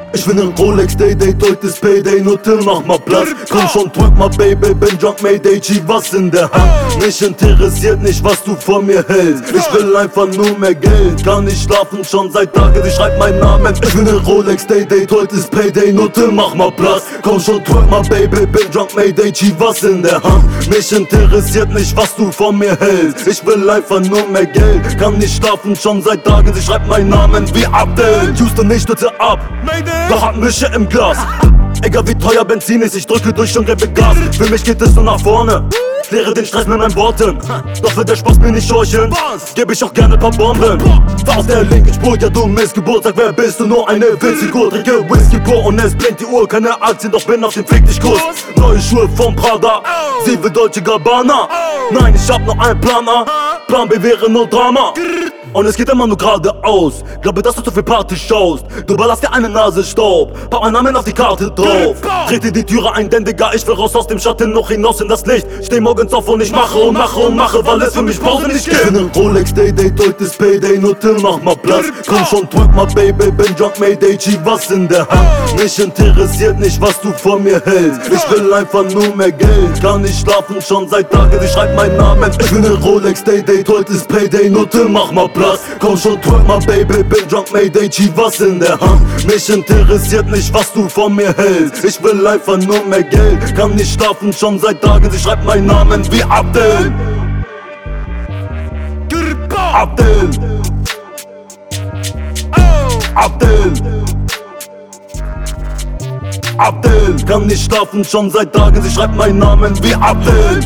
Ich will nen Rolex Day-Day, heute ist Payday, nur Till, mach mal Platz. Komm schon, drück mal Baby, bin Drunk Mayday, G, was in der Hand? Mich interessiert nicht, was du von mir hältst. Ich will einfach nur mehr Geld, kann nicht schlafen schon seit Tagen, ich schreib meinen Namen. Ich will nen Rolex Day-Day, heute ist Payday, nur Till, mach mal Platz. Komm schon, drück mal Baby, bin Drunk Mayday, G, was in der Hand? Mich interessiert nicht, was du von mir hältst. Ich will einfach nur mehr Geld, kann nicht schlafen schon seit Tagen, ich schreib meinen Namen wie Abdel. Houston, ich stürze ab, doch hab Mische im Glas. Egal wie teuer Benzin ist, ich drücke durch und gebe Gas. Für mich geht es nur nach vorne, kläre den Stress mit meinen Worten. Doch wird der Spaß mir nicht scheuchen, geb ich auch gerne paar Bomben. Fahr auf der linken Spur, ja du Missgeburt, sag wer bist du, nur eine Witzfigur. Trinke Whisky pur und es blinkt die Uhr, keine Aktien, doch bin auf dem Fick dich Kurs. Neue Schuhe vom Prada, sie will Dolce Gabbana. Nein, ich hab nur einen Plan A, Plan B wäre nur Drama. Und es geht immer nur geradeaus, glaube, dass du zu viel Party schaust. Du ballerst dir eine Nase Staub, pack meinen Namen auf die Karte drauf. Trete die Türe ein, denn Digga, ich will raus aus dem Schatten, noch hinaus in das Licht. Steh morgens auf und ich mache und mache und mache, weil es für mich Pause nicht gibt. Ich bin ein Rolex Day-Day, heute ist Payday, nur Till, mach mal Platz. Komm schon, drück mal Baby, bin Drunk Mayday, G, was in der Hand? Mich interessiert nicht, was du von mir hältst. Ich will einfach nur mehr Geld, kann nicht schlafen schon seit Tagen, ich schreib meinen Namen. Ich bin ein Rolex Day-Day, heute ist Payday, nur Till, mach mal Platz. Komm schon, drück mal Baby, bin Drunk Mayday, G, was in der Hand? Mich interessiert nicht, was du von mir hältst. Ich will einfach nur mehr Geld, kann nicht schlafen schon seit Tagen, ich schreib meinen Namen wie Abdel. Abdel. Abdel. Abdel. Kann nicht schlafen schon seit Tagen, ich schreib meinen Namen wie Abdel.